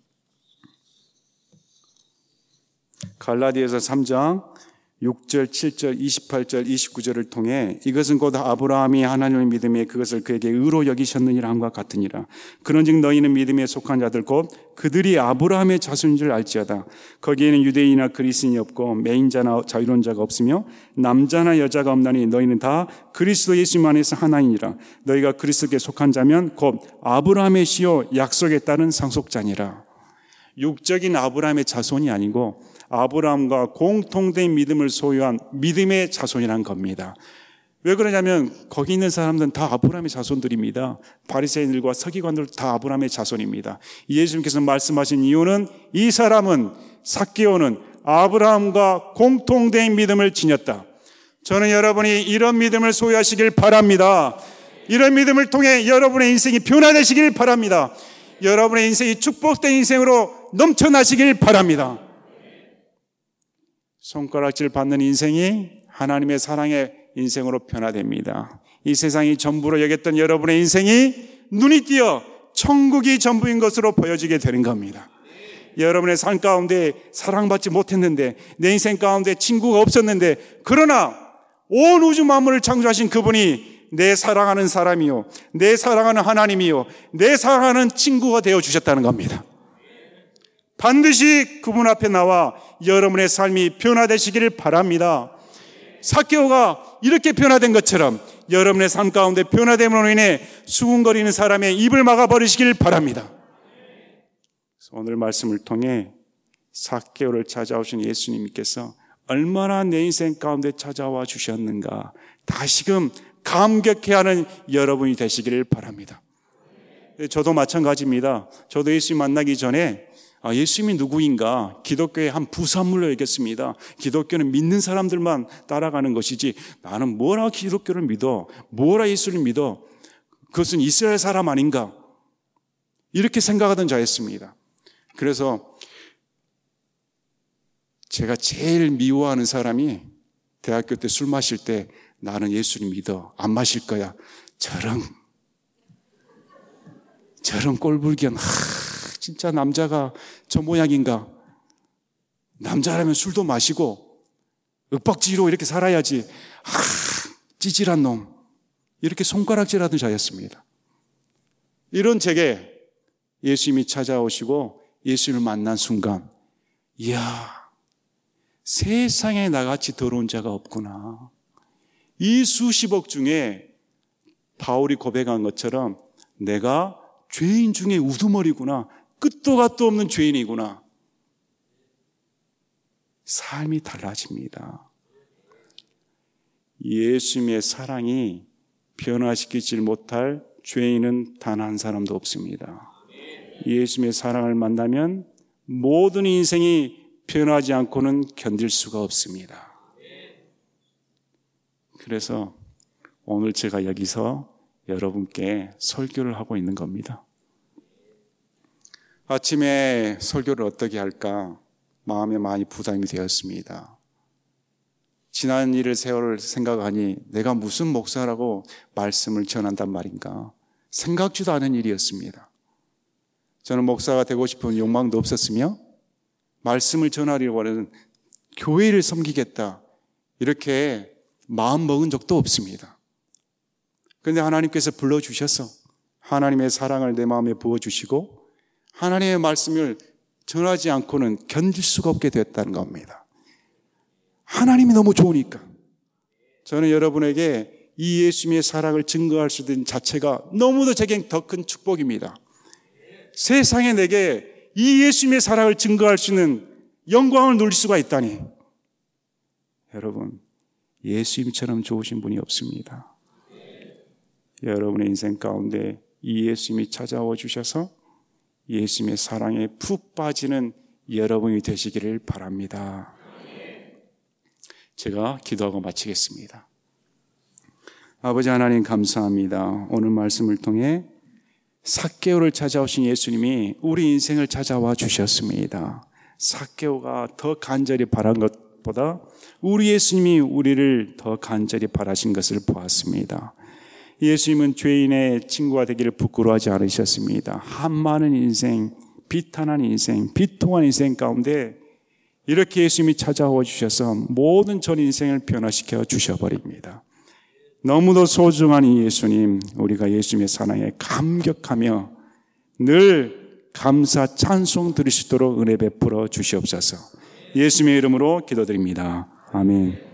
갈라디아서 3장 6절, 7절, 28절, 29절을 통해 이것은 곧 아브라함이 하나님을 믿음에 그것을 그에게 의로 여기셨느니라 함과 같으니라. 그런즉 너희는 믿음에 속한 자들 곧 그들이 아브라함의 자손인 줄 알지어다. 거기에는 유대인이나 그리스인이 없고 매인자나 자유론자가 없으며 남자나 여자가 없나니 너희는 다 그리스도 예수 안에서 하나이니라. 너희가 그리스도께 속한 자면 곧 아브라함의 씨요 약속에 따른 상속자니라. 육적인 아브라함의 자손이 아니고 아브라함과 공통된 믿음을 소유한 믿음의 자손이란 겁니다. 왜 그러냐면 거기 있는 사람들은 다 아브라함의 자손들입니다. 바리새인들과 서기관들 다 아브라함의 자손입니다. 예수님께서 말씀하신 이유는 이 사람은 삭개오는 아브라함과 공통된 믿음을 지녔다. 저는 여러분이 이런 믿음을 소유하시길 바랍니다. 이런 믿음을 통해 여러분의 인생이 변화되시길 바랍니다. 여러분의 인생이 축복된 인생으로 넘쳐나시길 바랍니다. 손가락질 받는 인생이 하나님의 사랑의 인생으로 변화됩니다. 이 세상이 전부로 여겼던 여러분의 인생이 눈이 띄어 천국이 전부인 것으로 보여지게 되는 겁니다. 여러분의 삶 가운데 사랑받지 못했는데, 내 인생 가운데 친구가 없었는데, 그러나 온 우주 만물을 창조하신 그분이 내 사랑하는 사람이요, 내 사랑하는 하나님이요, 내 사랑하는 친구가 되어주셨다는 겁니다. 반드시 그분 앞에 나와 여러분의 삶이 변화되시기를 바랍니다. 삭개오가 이렇게 변화된 것처럼 여러분의 삶 가운데 변화됨으로 인해 수군거리는 사람의 입을 막아버리시길 바랍니다. 오늘 말씀을 통해 삭개오를 찾아오신 예수님께서 얼마나 내 인생 가운데 찾아와 주셨는가 다시금 감격해하는 여러분이 되시기를 바랍니다. 저도 마찬가지입니다. 저도 예수님 만나기 전에 예수님이 누구인가 기독교의 한 부산물로 여겼습니다. 기독교는 믿는 사람들만 따라가는 것이지 나는 뭐라 기독교를 믿어, 뭐라 예수를 믿어, 그것은 이스라엘 사람 아닌가 이렇게 생각하던 자였습니다. 그래서 제가 제일 미워하는 사람이 대학교 때 술 마실 때 나는 예수를 믿어, 안 마실 거야, 저런 꼴불견, 진짜 남자가 저 모양인가? 남자라면 술도 마시고 윽박지로 이렇게 살아야지. 찌질한 놈. 이렇게 손가락질하던 자였습니다. 이런 제게 예수님이 찾아오시고 예수님을 만난 순간, 이야, 세상에 나같이 더러운 자가 없구나. 이 수십억 중에 바울이 고백한 것처럼 내가 죄인 중에 우두머리구나. 끝도 갓도 없는 죄인이구나. 삶이 달라집니다. 예수님의 사랑이 변화시키지 못할 죄인은 단 한 사람도 없습니다. 예수님의 사랑을 만나면 모든 인생이 변하지 않고는 견딜 수가 없습니다. 그래서 오늘 제가 여기서 여러분께 설교를 하고 있는 겁니다. 아침에 설교를 어떻게 할까 마음에 많이 부담이 되었습니다. 지난 일을 세월을 생각하니 내가 무슨 목사라고 말씀을 전한단 말인가 생각지도 않은 일이었습니다. 저는 목사가 되고 싶은 욕망도 없었으며 말씀을 전하려고 하는 교회를 섬기겠다 이렇게 마음 먹은 적도 없습니다. 그런데 하나님께서 불러주셔서 하나님의 사랑을 내 마음에 부어주시고 하나님의 말씀을 전하지 않고는 견딜 수가 없게 됐다는 겁니다. 하나님이 너무 좋으니까. 저는 여러분에게 이 예수님의 사랑을 증거할 수 있는 자체가 너무도 제게 더 큰 축복입니다. 세상에 내게 이 예수님의 사랑을 증거할 수 있는 영광을 누릴 수가 있다니. 여러분, 예수님처럼 좋으신 분이 없습니다. 여러분의 인생 가운데 이 예수님이 찾아와 주셔서 예수님의 사랑에 푹 빠지는 여러분이 되시기를 바랍니다. 제가 기도하고 마치겠습니다. 아버지 하나님 감사합니다. 오늘 말씀을 통해 삭개오를 찾아오신 예수님이 우리 인생을 찾아와 주셨습니다. 삭개오가 더 간절히 바란 것보다 우리 예수님이 우리를 더 간절히 바라신 것을 보았습니다. 예수님은 죄인의 친구가 되기를 부끄러워하지 않으셨습니다. 한 많은 인생, 비탄한 인생, 비통한 인생 가운데 이렇게 예수님이 찾아와 주셔서 모든 전 인생을 변화시켜 주셔버립니다. 너무도 소중한 이 예수님, 우리가 예수님의 사랑에 감격하며 늘 감사 찬송 드릴 수 있도록 은혜 베풀어 주시옵소서. 예수님의 이름으로 기도드립니다. 아멘.